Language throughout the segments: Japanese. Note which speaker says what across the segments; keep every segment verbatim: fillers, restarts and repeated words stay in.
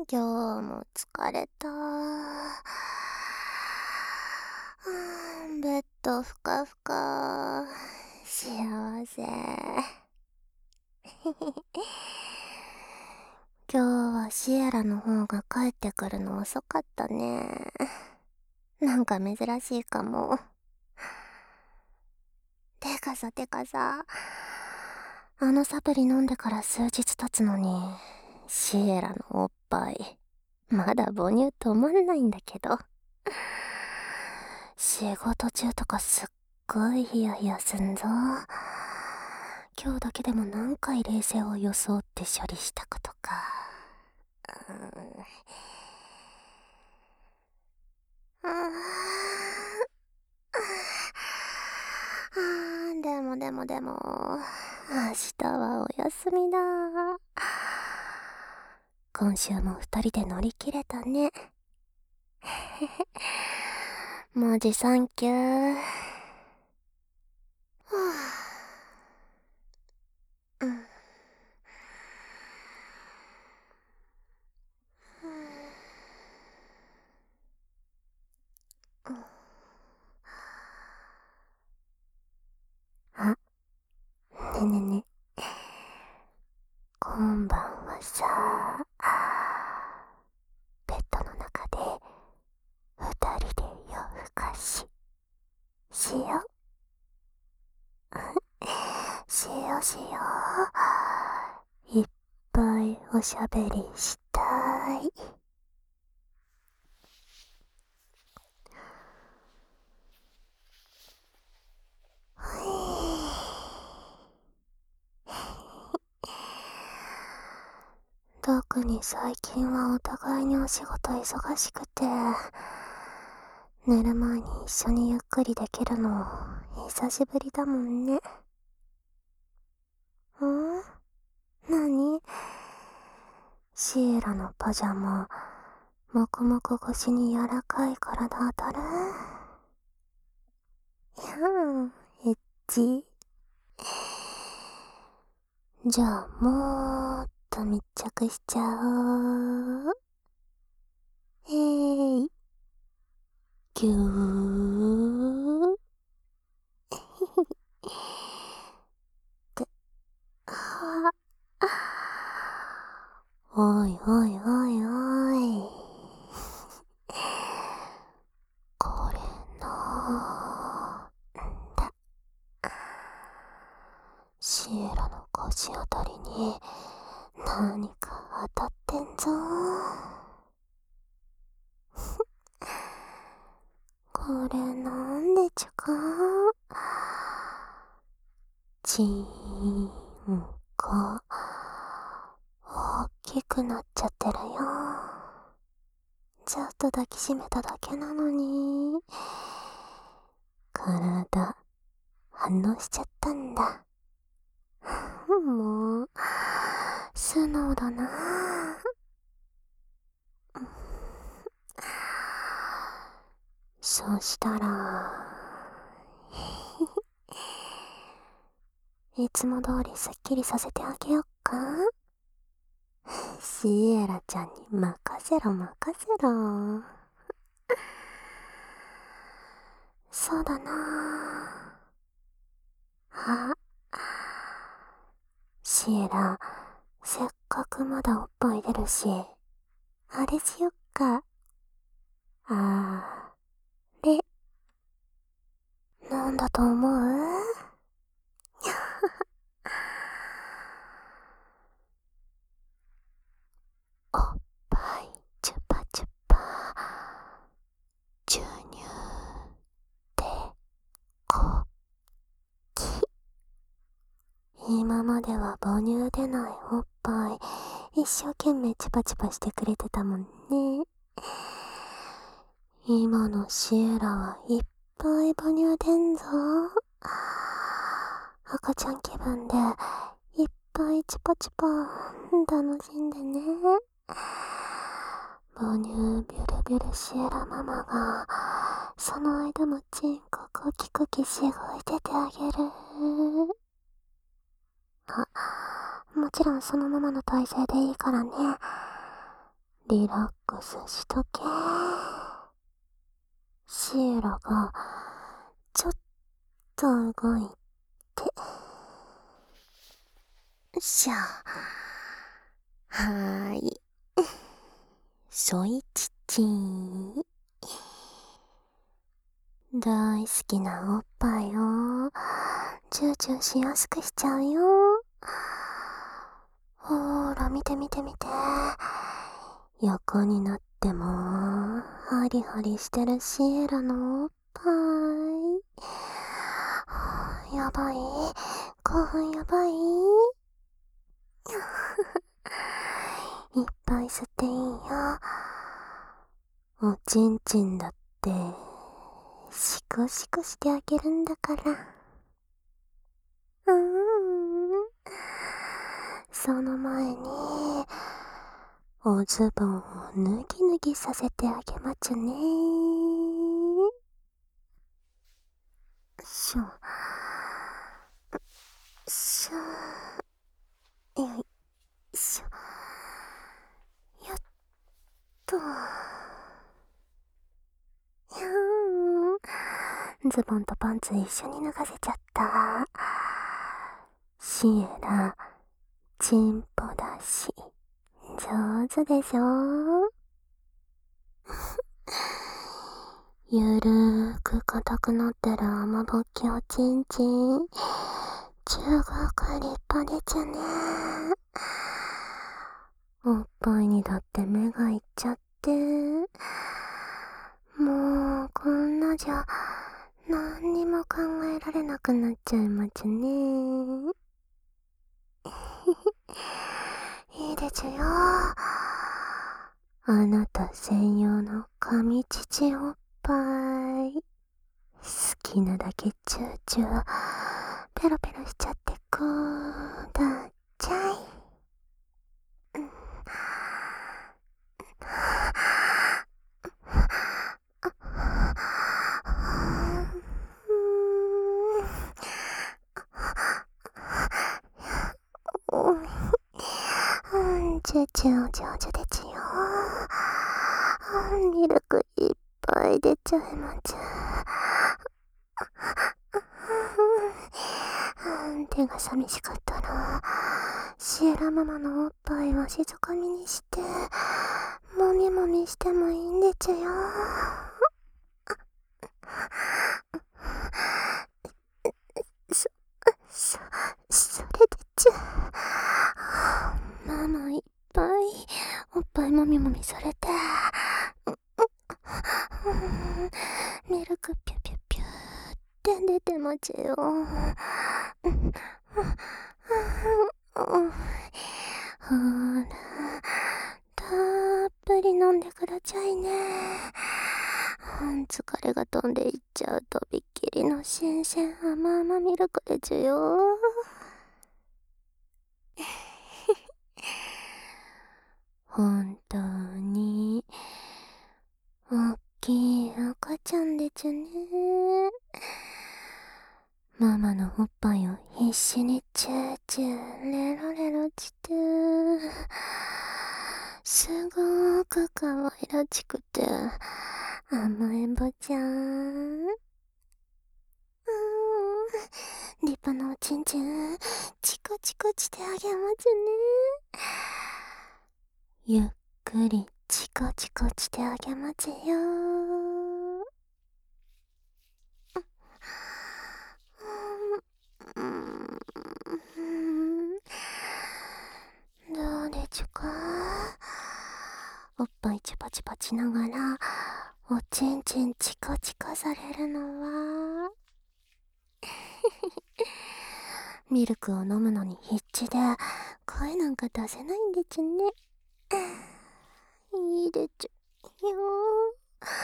Speaker 1: 今日も疲れた。ベッドふかふか。幸せ。今日はシエラの方が帰ってくるの遅かったね。なんか珍しいかも。てかさてかさ、あのサプリ飲んでから数日経つのに、シエラのおっぱいまだ母乳止まんないんだけど。仕事中とかすっごいヒヤヒヤすんぞ。今日だけでも何回冷静を装って処理したことか。うーんあーでもでもでも明日はお休みだ。今週も二人で乗り切れたね。マジサンキュー。はぁ、うんあ、ねえねえねえ。今晩はさ、ベッドの中で二人で夜更かししよしよしよいっぱいおしゃべりしたい。特に最近はお互いにお仕事忙しくて、寝る前に一緒にゆっくりできるの久しぶりだもんね。ん？何？シエラのパジャマ、もこもこ越しに柔らかい体当たる？いやー、エッチ。じゃあもーっと密着しちゃおう。えーい。ぎゅー。ってあおいおいおいおい。これなんだ。シエラの腰あたりに何か当たってんぞ。これなんでちゅか？ちーんこ大きくなっちゃってるよ。ちょっと抱きしめただけなのに体反応しちゃったんだ。もう素直だな。そしたらいつも通りすっきりさせてあげよっか。シエラちゃんに任せろ任せろ。そうだなあ。シエラ、せっかくまだおっぱい出るし、あれしよっか。あれ、なんだと思う？おっぱいチュパチュパ注入でこき。今までは母乳出ないおっぱい一生懸命チュパチュパしてくれてたもんね。今のシエラはいっぱい母乳出んぞ。赤ちゃん気分でいっぱいチュパチュパ楽しんでね。母乳ビュルビュルシエラママがその間もチンココキコキしごいててあげる。あ、もちろんそのままの体勢でいいからね。 リラックスしとけ。シエラがちょっと動いて。よいしょ。はーい。そいちちー。大好きなおっぱいをチューチューしやすくしちゃうよ。ほーら、見て見て見て。横になってもハリハリしてるシエラのおっぱい。やばい、興奮やばい。いっぱい吸っていいよ。おちんちんだってシコシコしてあげるんだから。うーん。その前におズボンを脱ぎ脱ぎさせてあげまちゅね。よいしょ。よいしょ。よいしょ。やっと。やーん。ズボンとパンツ一緒に脱がせちゃった。シエラ、チンポだし、上手でしょ。ゆるーく硬くなってる甘ぼっきおちんちん、中国立派でちゅね。おっぱいにだって目がいっちゃって、もうこんなじゃ何にも考えられなくなっちゃいまちゅね。いいでちゅよ。あなた専用の神乳おっぱい。好きなだけチューチューペロペロしちゃってくだちゃい。うん、うん、チューチューお上手でちよ。ミルクいっぱい出ちゃいまちゅ。手が寂しかったらシエラママのおっぱいは静かみにしてもみもみしてもいいんでちゅよ。そ、そ、それでちゅ。ママいっぱいおっぱいもみもみされて、ミルクピュピュピュって出てまちゅよ。ほら、たっぷり飲んでくだちゃいね。疲れが飛んでいっちゃうとびっきりの新鮮甘々ミルクでちゅよ。本当におっきい赤ちゃんでちゅね。ママのおっぱいを必死にチューチューレロレロして、すごーく可愛らしくて甘えん坊ちゃん。うーん、立派なおちんちんチコチコしてあげまちゅね。ゆっくりチコチコしてあげまちゅよ。うーん、どうでちゅか。おっぱいチュパチュパチながらおちんちんチコチコされるのはミルクを飲むのに必死で声なんか出せないんでちゅね。いいでちゅよ。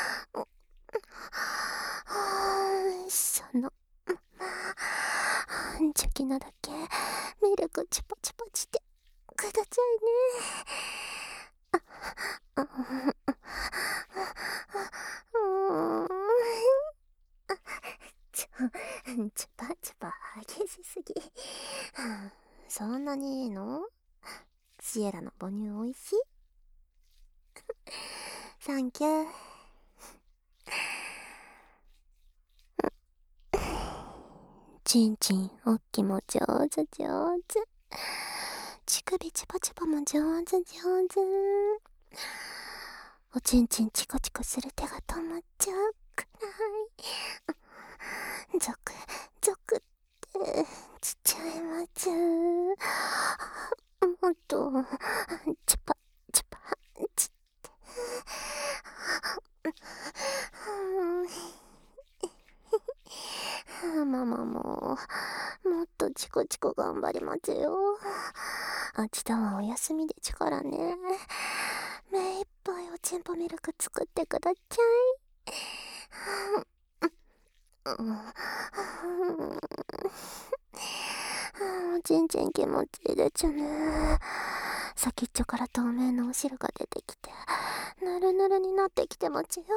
Speaker 1: そのチョキなだけミルクチュパチュパしてくだちゃいね。あ、うん、ちょ、チュパチュパ激しすぎ。そんなにいいの？シエラの母乳おいしい？ サンキュー。ちんちんおっきも上手上手。乳首チパチパも上手上手。おちんちんチコチコする手が止まっちゃうくらい。ゾクゾクってしちゃいます。もっとチパチパチって。ママももっとチコチコ頑張りますよ。明日はお休みでちからね。目いっぱいおちんぽミルク作ってくだちゃい。おちんちん気持ちいいでちゅね。先っちょから透明のお汁が出てきてぬるぬるになってきてますよ。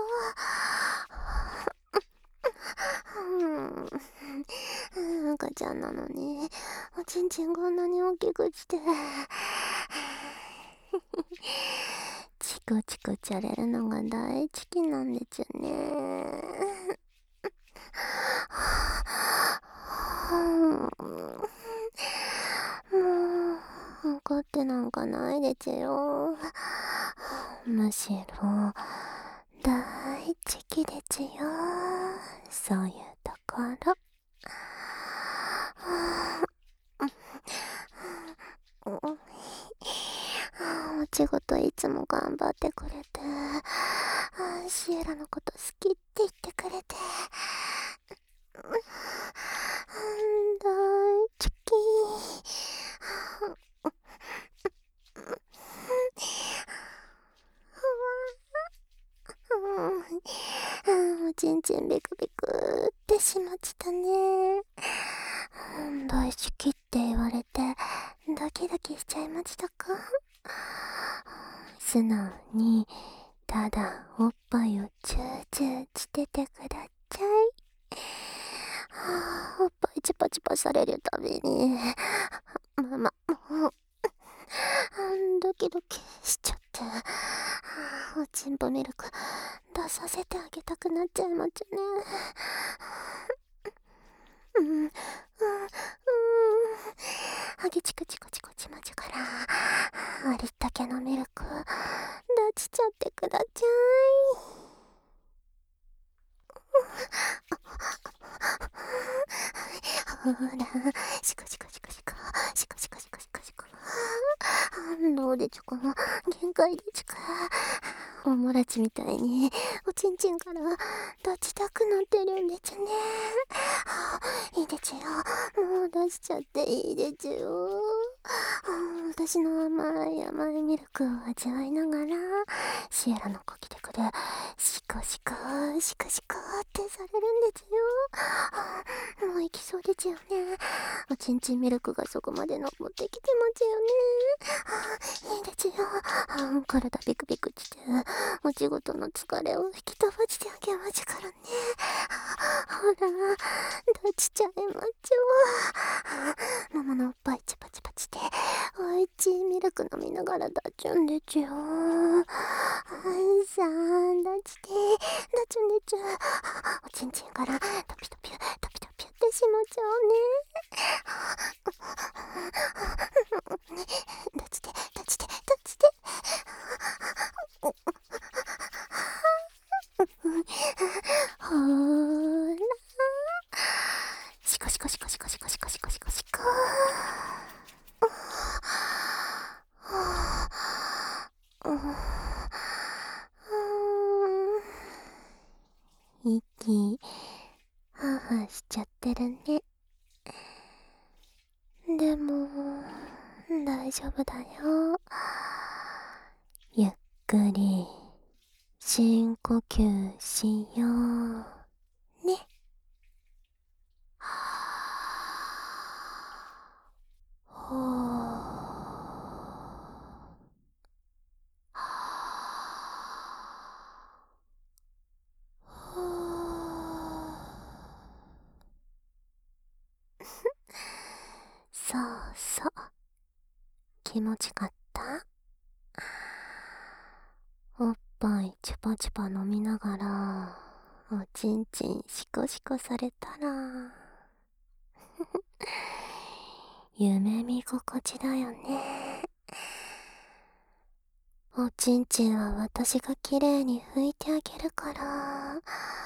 Speaker 1: 赤ちゃんなのにおちんちんこんなに大きくしてチコチコチャレるのが大好きなんでちゅね。もう怒ってなんかないでちゅよ。むしろ大好きでちゅよ、そういうところ。お仕事いつも頑張ってくれて、シエラのこと好きって言ってくれて、大好き。おちんちんビクビクってしまったね。大好きって言われてドキドキしちゃいましたか？素直にただおっぱいをチューチューしててくだちゃい。おっぱいチパチパされるたびにママもうドキドキしちゃって、おちんぽミルク出させてあげたくなっちゃいますね。うんうんうん、あげチクチコチコチマチからありったけのミルク出しちゃってくだちゃい。ほらシコシコシコシコシコシコシコシコシコ、どうでちゅか、限界でちゅか。おもらちみたいにおちんちんから出ちたくなってるんでちゅね。いいでちゅよ、もう出しちゃっていいでちゅよ。私の甘い甘いミルクを味わいながらシエラのコキテクでシコシコシコシコってされるんでちゅよ。もう行きそうでちゅよね。おちんちんミルクがそこまで登ってきてますよね。いいでちゅよ。体ビクビクしてお仕事の疲れを吹き飛ばしてあげまちゅからね。ほら出ちちゃいまちゅ。ママのおっぱいチパチパチでおいちいミルク飲みながら出ちゅんでちゅよ。さあ出して出ちゅんでちゅ。おちんちんからトピトピトピトピってしまちゃうね。出して出して出してほーらシコシコシコシコシコシコシコシコシコ。息ハーハーしちゃってるね。でも大丈夫だよ。ゆっくり深呼吸しようね。ほそうそう、気持ちかった？ おっぱいチュパチュパ飲みながらおちんちんシコシコされたら夢見心地だよね。おちんちんは私がきれいに拭いてあげるから、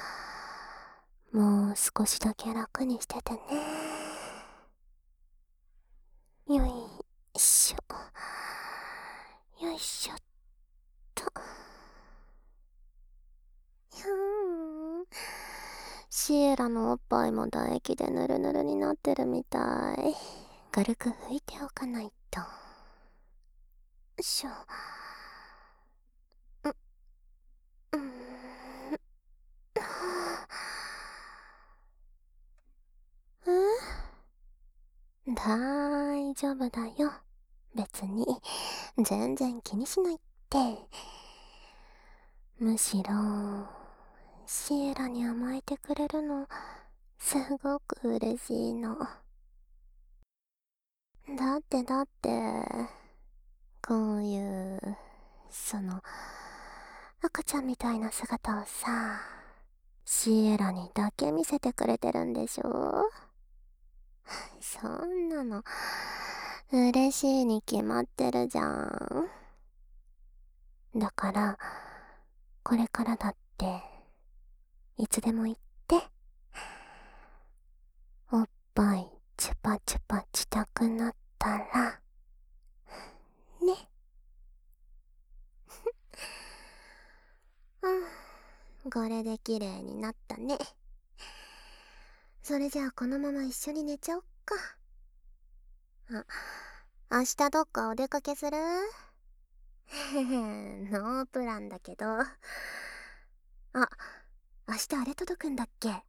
Speaker 1: もう少しだけ楽にしててね。よいしょよいしょっと。ひゃーん、シエラのおっぱいも唾液でヌルヌルになってるみたい。軽く拭いておかないと。よいしょ。ううーんえ、大丈夫だよ。別に全然気にしないって。むしろシエラに甘えてくれるのすごく嬉しいの。だってだってこういうその赤ちゃんみたいな姿をさ、シエラにだけ見せてくれてるんでしょ。そんなの嬉しいに決まってるじゃん。だからこれからだっていつでも言って。おっぱいチュパチュパしたくなったらね。うん、これで綺麗になったね。それじゃあこのまま一緒に寝ちゃおっか。あ、明日どっかお出かけする？へへ、ノープランだけど。あ、明日あれ届くんだっけ？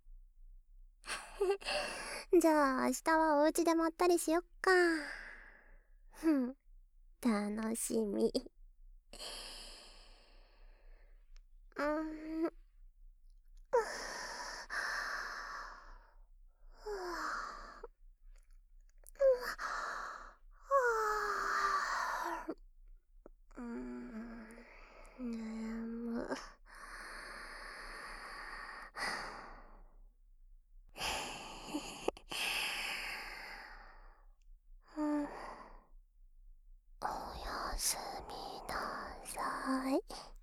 Speaker 1: じゃあ明日はお家でまったりしよっか。ふん、楽しみ。うーん。うーん、眠。うん、おやすみなさい。